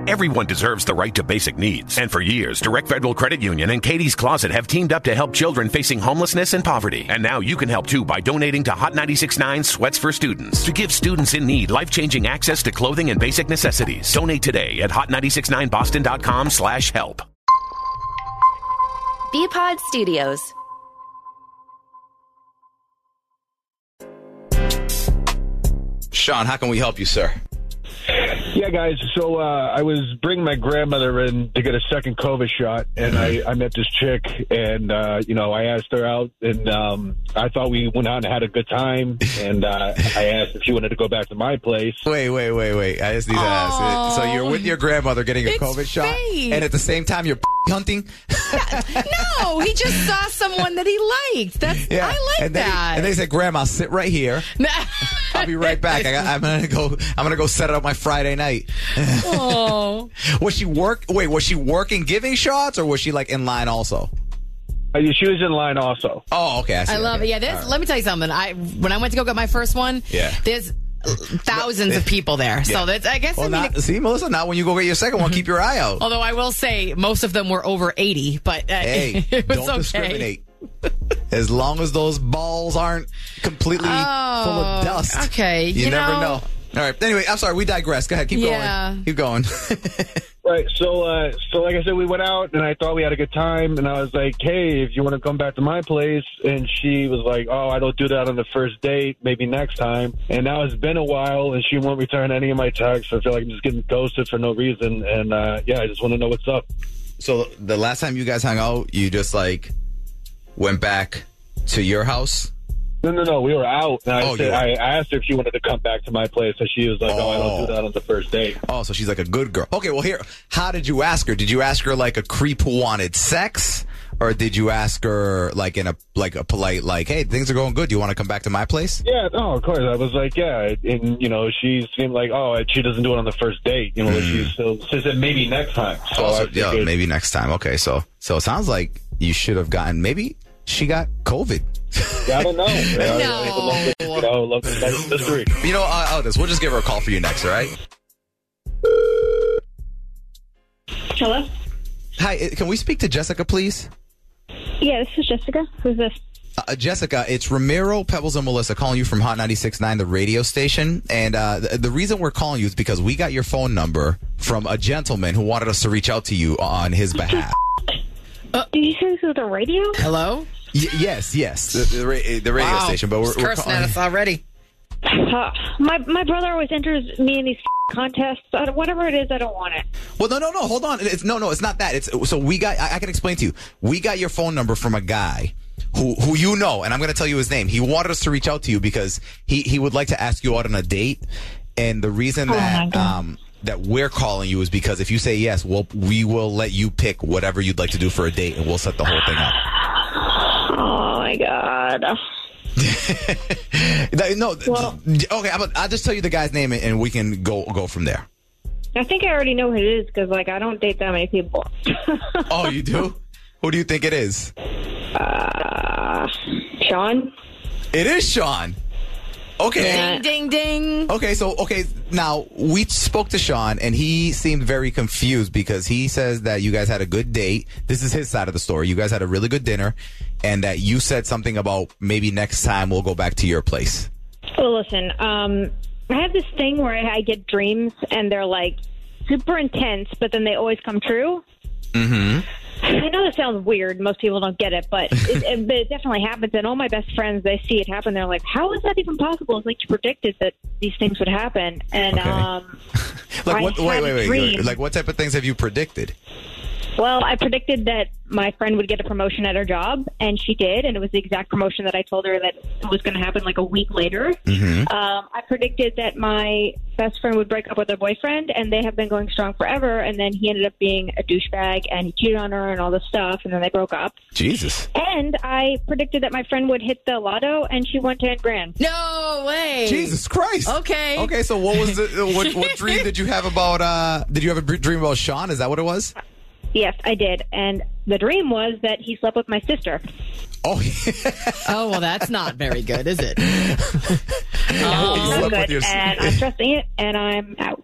Everyone deserves the right to basic needs. And for years, Direct Federal Credit Union and Katie's Closet have teamed up to help children facing homelessness and poverty. And now you can help too by donating to Hot 96.9 Sweats for Students to give students in need life-changing access to clothing and basic necessities. Donate today at hot969boston.com/help. Bpod Studios. Sean, how can we help you, sir? Yeah, guys. So I was bringing my grandmother in to get a second COVID shot, and I met this chick, and I asked her out, and I thought we went out and had a good time, and I asked if she wanted to go back to my place. Wait. I just need to ask. So you're with your grandmother getting a COVID shot, and at the same time you're hunting? No, he just saw someone that he liked. I like that. And they said, "Grandma, sit right here. I'll be right back. I'm gonna go set it up my Friday night." Oh. Was she working giving shots, or was she like in line also? She was in line also. Oh, okay. I love it. Yeah, let me tell you something. When I went to go get my first one, there's thousands of people there. So that's, I guess. Well, see, Melissa, now when you go get your second one, keep your eye out. Although I will say most of them were over 80, but hey, it was don't discriminate. As long as those balls aren't completely full of dust. Okay. You never know. All right. Anyway, I'm sorry. We digress. Go ahead. Keep going. Right. So like I said, we went out, and I thought we had a good time, and I was like, "Hey, if you want to come back to my place," and she was like, "Oh, I don't do that on the first date. Maybe next time." And now it's been a while, and she won't return any of my texts. I feel like I'm just getting ghosted for no reason, and I just want to know what's up. So the last time you guys hung out, you just like went back to your house? No. We were out. And I asked her if she wanted to come back to my place, and she was like, "Oh, I don't do that on the first date." Oh, so she's like a good girl. Okay, well, here, how did you ask her? Did you ask her like a creep who wanted sex? Or did you ask her like in a polite, like, "Hey, things are going good. Do you want to come back to my place?" Yeah, no, of course. I was like, yeah. And, she seemed like, she doesn't do it on the first date. She said maybe next time. So maybe next time. Okay, so it sounds like you should have maybe she got COVID. Yeah, I don't know. No. Love this mystery. We'll just give her a call for you next, all right? Hello? Hi, can we speak to Jessica, please? Yeah, this is Jessica. Who's this? Jessica, it's Ramiro, Pebbles, and Melissa calling you from Hot 96.9, the radio station. And the reason we're calling you is because we got your phone number from a gentleman who wanted us to reach out to you on his behalf. Did you say this was the radio? Hello? Yes, the radio station. But we're cursing at us already. My brother always enters me in these contests. Whatever it is, I don't want it. Well, no, hold on. It's not that. I can explain to you. We got your phone number from a guy who you know, and I'm going to tell you his name. He wanted us to reach out to you because he would like to ask you out on a date. And the reason that we're calling you is because if you say yes, we will let you pick whatever you'd like to do for a date, and we'll set the whole thing up. Oh, my God. Okay, I'll just tell you the guy's name, and we can go from there. I think I already know who it is because, I don't date that many people. Oh, you do? Who do you think it is? Sean? It is Sean. Okay. Yeah. Ding, ding. Okay, now we spoke to Sean, and he seemed very confused because he says that you guys had a good date. This is his side of the story. You guys had a really good dinner, and that you said something about maybe next time we'll go back to your place. Well, listen, I have this thing where I get dreams, and they're, super intense, but then they always come true. Mm-hmm. I know that sounds weird. Most people don't get it, but it definitely happens. And all my best friends, they see it happen. They're like, how is that even possible? It's like you predicted that these things would happen. And wait. Like, what type of things have you predicted? Well, I predicted that my friend would get a promotion at her job, and she did, and it was the exact promotion that I told her that was going to happen a week later. Mm-hmm. I predicted that my best friend would break up with her boyfriend, and they have been going strong forever, and then he ended up being a douchebag, and he cheated on her and all this stuff, and then they broke up. Jesus. And I predicted that my friend would hit the lotto, and she won $10,000. No way. Jesus Christ. Okay, so what was what dream did you have about, did you have a dream about Sean? Is that what it was? Yes, I did. And the dream was that he slept with my sister. Oh, oh, well, that's not very good, is it? Not good. And I'm trusting it, and I'm out.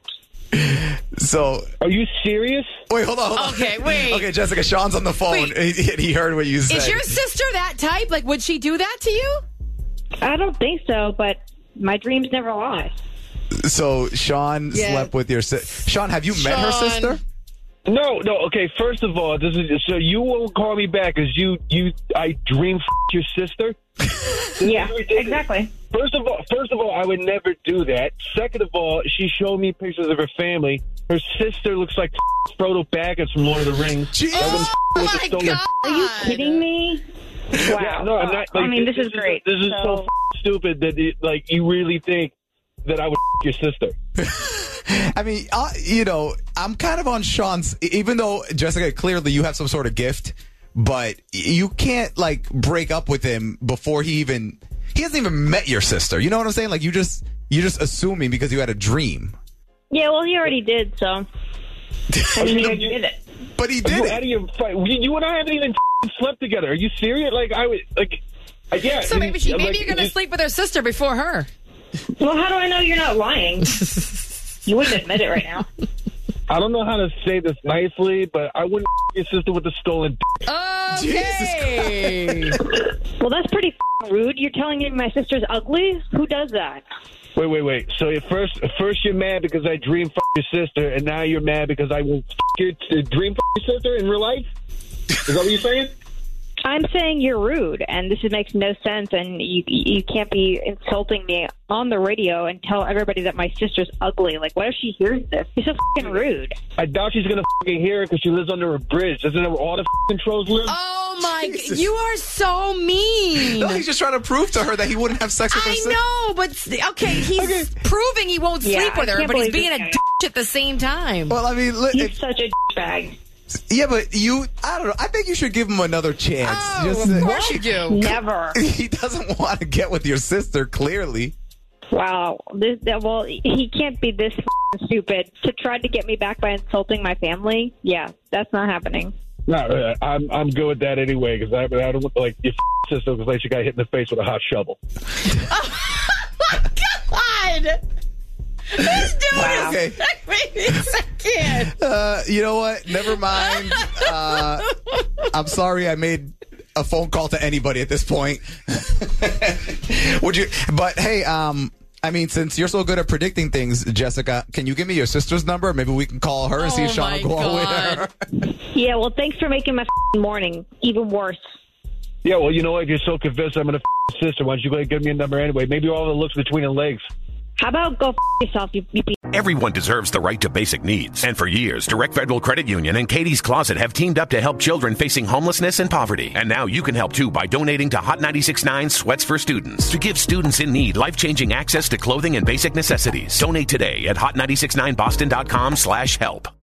So, are you serious? Wait, hold on. Okay, wait. Okay, Jessica, Sean's on the phone. He heard what you said. Is your sister that type? Like, would she do that to you? I don't think so, but my dreams never lie. So, Sean slept with your sister. Sean, have you met her sister? No. Okay, first of all, so you won't call me back because I dream your sister. Yeah, exactly. First of all, I would never do that. Second of all, she showed me pictures of her family. Her sister looks like Frodo Baggins from Lord of the Rings. Oh my God! Are you kidding me? Wow. Yeah, no, I'm not. Like, I mean, this is great. This is so stupid that you really think that I would your sister. I mean, I'm kind of on Sean's, even though, Jessica, clearly you have some sort of gift, but you can't, break up with him before he hasn't even met your sister. You know what I'm saying? Like, you're just assuming because you had a dream. Yeah, well, he already did, so. I mean, he already did it. But he did it. Out of your fight. You and I haven't even slept together. Are you serious? Yeah. So maybe you're going to sleep with her sister before her. Well, how do I know you're not lying? You wouldn't admit it right now. I don't know how to say this nicely, but I wouldn't your sister with the stolen Okay. Well, that's pretty rude. You're telling me my sister's ugly? Who does that? Wait. So at first you're mad because I dream your sister, and now you're mad because I will dream your sister in real life? Is that what you're saying? I'm saying you're rude, and this makes no sense, and you can't be insulting me on the radio and tell everybody that my sister's ugly. Like, what if she hears this? You're so fucking rude. I doubt she's going to fucking hear it because she lives under a bridge. Doesn't know where all the fucking trolls live? Oh, my God. You are so mean. No, he's just trying to prove to her that he wouldn't have sex with her sister. I know, but, he's proving he won't sleep with her, but he's being a d*** at the same time. Well, I mean, he's such a bag. Yeah, but I don't know. I think you should give him another chance. Oh, of course you do. Never. He doesn't want to get with your sister, clearly. Wow. Well, he can't be this stupid to try to get me back by insulting my family. Yeah, that's not happening. No, I'm good with that anyway because I don't like your sister looks like she got hit in the face with a hot shovel. Oh, my God. Who's doing Okay. this? I can't. You know what? Never mind. I'm sorry I made a phone call to anybody at this point. Would you? But hey, I mean, since you're so good at predicting things, Jessica, can you give me your sister's number? Maybe we can call her and see if Sean will go out with her. Yeah, well, thanks for making my morning even worse. Yeah, well, you know what? If you're so convinced I'm going to sister, why don't you go ahead and give me a number anyway? Maybe all the looks between the legs. How about go yourself, you Everyone deserves the right to basic needs. And for years, Direct Federal Credit Union and Katie's Closet have teamed up to help children facing homelessness and poverty. And now you can help too by donating to Hot 96.9 Sweats for Students to give students in need life-changing access to clothing and basic necessities. Donate today at hot969boston.com/help.